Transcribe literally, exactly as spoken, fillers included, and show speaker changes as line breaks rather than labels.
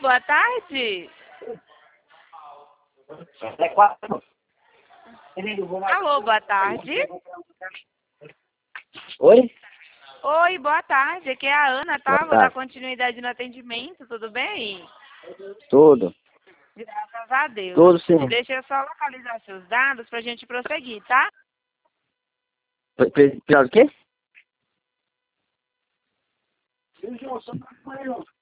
boa tarde.
É quatro.
Alô, boa tarde.
Oi?
Oi, boa tarde. Aqui é a Ana, tá?
Boa
Vou dar
tarde.
continuidade no atendimento, tudo bem?
Tudo.
Graças a Deus.
Tudo sim.
Deixa eu só localizar seus dados pra gente prosseguir, tá?
Pre- pre- Pior do quê?